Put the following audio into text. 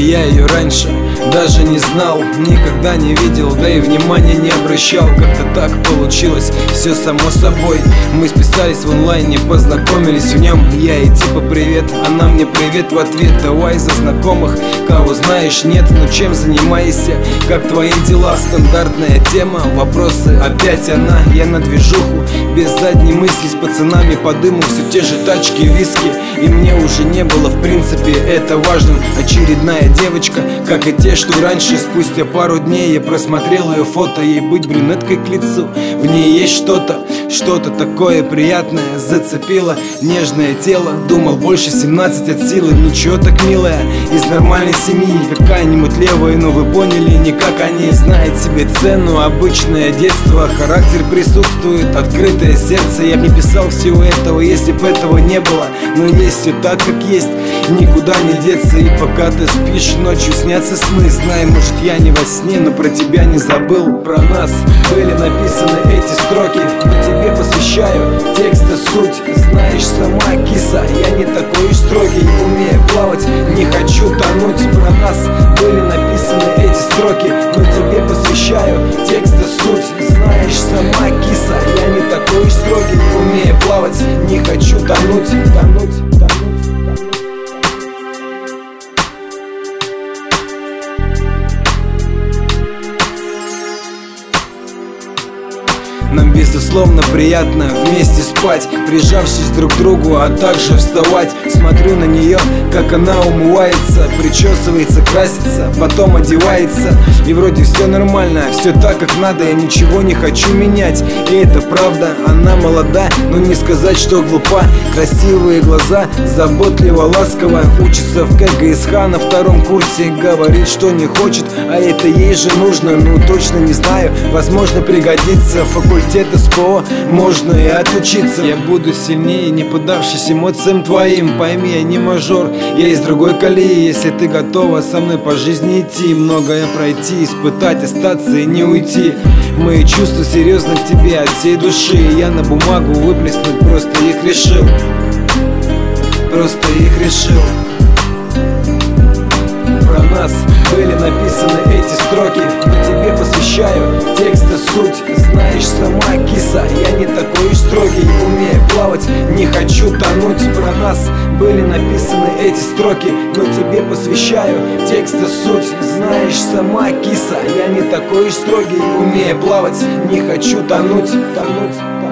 я ее раньше даже не знал, никогда не видел, да и внимания не обращал. Как-то так получилось, все само собой. Мы списались в онлайне, познакомились в нем. Я ей типа привет, она мне привет в ответ. Давай за знакомых, кого знаешь, нет. Ну чем занимаешься, как твои дела? Стандартная тема, вопросы, опять она. Я на движуху, без задней мысли, с пацанами по дыму, все те же тачки, виски. И мне уже не было в принципе это важным. Очередная девочка, как и те, что раньше. Спустя пару дней я просмотрел ее фото. Ей быть брюнеткой к лицу, в ней есть что-то такое приятное. Зацепило нежное тело. Думал, больше 17 от силы. Ничего так милая, из нормальной семьи, какая-нибудь левая, но вы поняли, никак они. Знает себе цену, обычное детство, характер присутствует, открытое сердце. Я бы не писал всего этого, если бы этого не было. Но есть все так, как есть, никуда не деться. И пока ты спишь, ночью снятся сны. Знай, может я не во сне, но про тебя не забыл. Про нас были написаны эти строки, но тебе посвящаю текста суть. Знаешь, сама киса, я не такой уж строгий, умею плавать, не хочу тонуть. Про нас были написаны эти строки, но тебе посвящаю текста суть. Знаешь, сама киса, я не такой уж строгий, умею плавать, не хочу тонуть. Нам безусловно приятно вместе спать, прижавшись друг к другу, а также вставать. Смотрю на нее, как она умывается, причесывается, красится, потом одевается. И вроде все нормально, все так как надо, я ничего не хочу менять. И это правда, она молода, но не сказать, что глупа. Красивые глаза, заботливо, ласково, учится в КГСХ на 2-м курсе. Говорит, что не хочет, а это ей же нужно. Ну точно не знаю, возможно пригодится. Факультет СПО, можно и отучиться. Я буду сильнее, не поддавшись эмоциям твоим. Пойми, я не мажор, я из другой колеи. Если ты готова со мной по жизни идти, многое пройти, испытать, остаться и не уйти. Мои чувства серьезно к тебе от всей души. Я на бумагу выплеснуть просто их решил. Про нас были написаны эти строки, но тебе посвящаю текста суть. Знаешь, сама киса, я не такой уж строгий, умею плавать, не хочу тонуть. Про нас были написаны эти строки, но тебе посвящаю текста суть. Знаешь, сама киса, я не такой уж строгий, умею плавать, не хочу тонуть.